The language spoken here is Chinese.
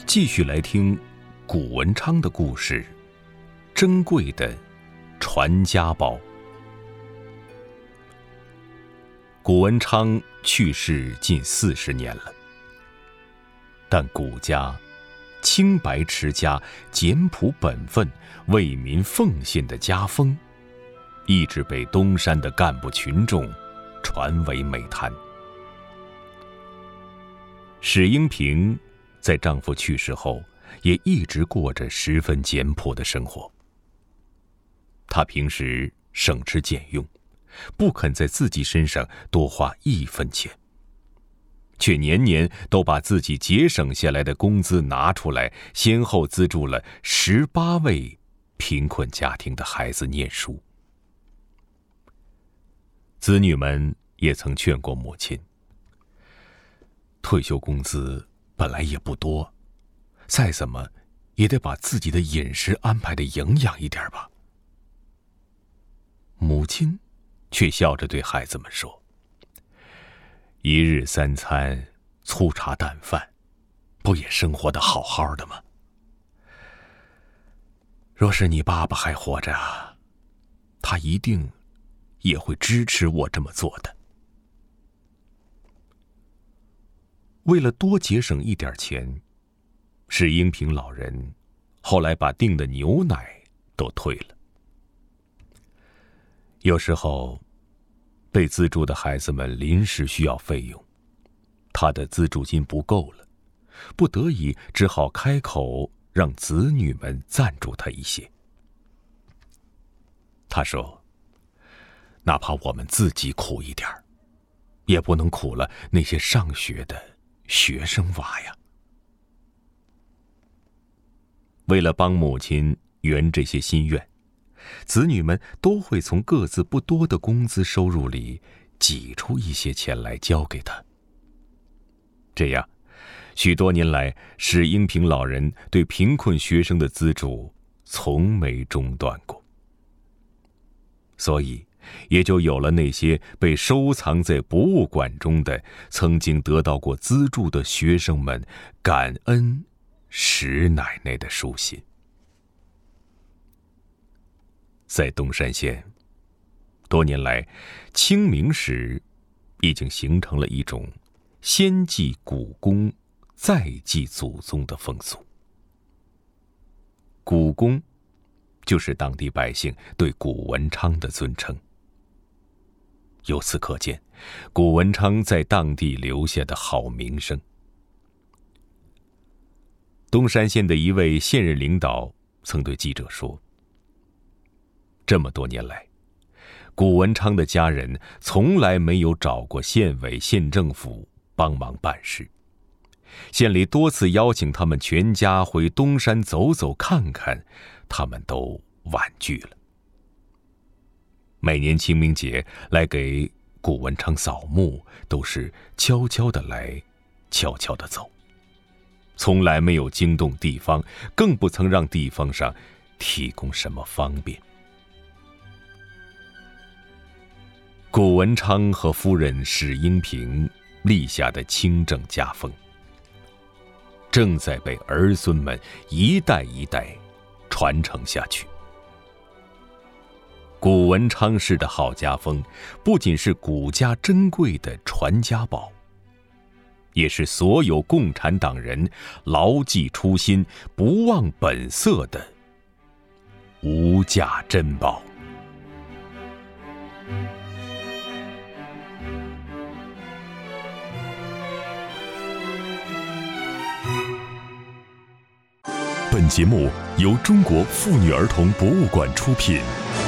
继续来听古文昌的故事，珍贵的传家宝。古文昌去世近40年了，但古家清白持家、简朴本分、为民奉献的家风，一直被东山的干部群众传为美谈。史英平在丈夫去世后，也一直过着十分简朴的生活。她平时省吃俭用，不肯在自己身上多花1分钱，却年年都把自己节省下来的工资拿出来，先后资助了18位贫困家庭的孩子念书。子女们也曾劝过母亲，退休工资本来也不多，再怎么也得把自己的饮食安排的营养一点吧。母亲却笑着对孩子们说，1日3餐，粗茶淡饭，不也生活得好好的吗？若是你爸爸还活着，他一定也会支持我这么做的。为了多节省一点钱，史英平老人后来把订的牛奶都退了。有时候被资助的孩子们临时需要费用，他的资助金不够了，不得已只好开口让子女们赞助他一些。他说，哪怕我们自己苦一点，也不能苦了那些上学的学生娃呀。为了帮母亲圆这些心愿，子女们都会从各自不多的工资收入里挤出一些钱来交给他。这样，许多年来，史英平老人对贫困学生的资助从没中断过。所以，也就有了那些被收藏在博物馆中的曾经得到过资助的学生们感恩史奶奶的书信。在东山县，多年来，清明时已经形成了一种先祭古公再祭祖宗的风俗。古公就是当地百姓对古文昌的尊称。由此可见，古文昌在当地留下的好名声。东山县的一位现任领导曾对记者说，这么多年来，古文昌的家人从来没有找过县委县政府帮忙办事，县里多次邀请他们全家回东山走走看看，他们都婉拒了。每年清明节来给古文昌扫墓，都是悄悄地来，悄悄地走，从来没有惊动地方，更不曾让地方上提供什么方便。古文昌和夫人史英平立下的清正家风，正在被儿孙们一代一代传承下去。古文昌式的好家风，不仅是古家珍贵的传家宝，也是所有共产党人牢记初心、不忘本色的无价珍宝。 本节目由中国妇女儿童博物馆出品。